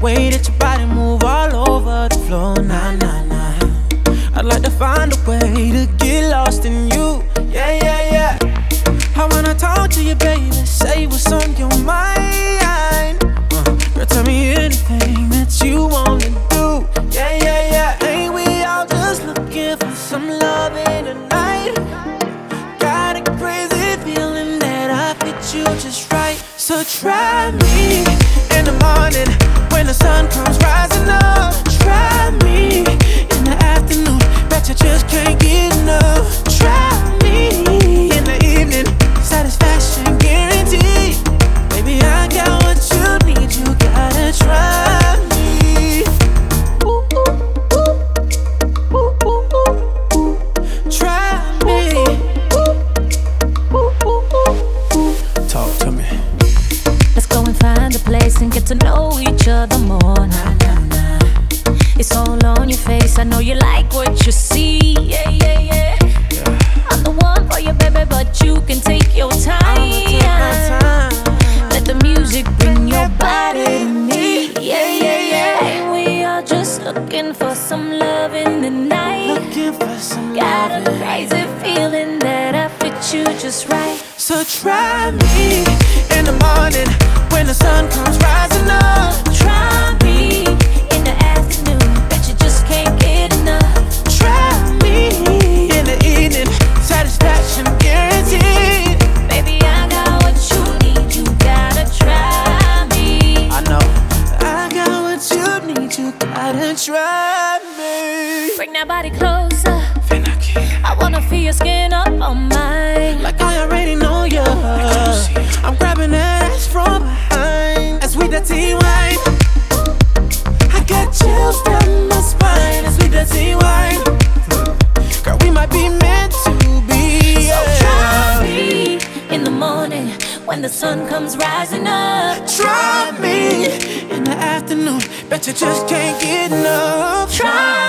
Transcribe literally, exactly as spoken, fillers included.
way that your body move all over the floor, nah, nah, nah. I'd like to find a way to get lost in you, yeah, yeah, yeah. I wanna talk to you, baby, say what's on your mind. uh, Girl, tell me anything that you wanna do, yeah, yeah, yeah. Ain't we all just looking for some love in the night? Got a crazy feeling that I fit you just right. So try me in the morning when the sun comes rising up. Try me in the afternoon, bet you just can't get enough. Try me in the evening, satisfaction guaranteed. Baby, I got what you need, you gotta try me. Ooh, ooh, ooh. Ooh, ooh, ooh, ooh. Try me. Ooh, ooh, ooh, ooh. Talk to me. Let's go and find a place and get to know each other more. Nah, nah, nah. It's all on your face, I know you like what you see. Yeah, yeah, yeah, yeah. I'm the one for you, baby, but you can take your time. Take my time. Let the music bring your body to me. Yeah, yeah, yeah. Ain't we all just looking for some love in the night? Looking for some Got a loving. crazy feeling that I fit you just right. So try me in the morning when the sun comes rising up. Try me in the afternoon, bet you just can't get enough. Try me in the evening, satisfaction guaranteed. Baby, I got what you need, you gotta try me. I know I got what you need, you gotta try me. Bring that body closer, I wanna feel your skin up on mine. Like I already know you. I'm grabbing that ass from behind. As we dirty wine, I got chills down my spine. As we dirty wine, girl, we might be meant to be. So Yeah. try me in the morning when the sun comes rising up. Try me in the afternoon, bet you just can't get enough. Try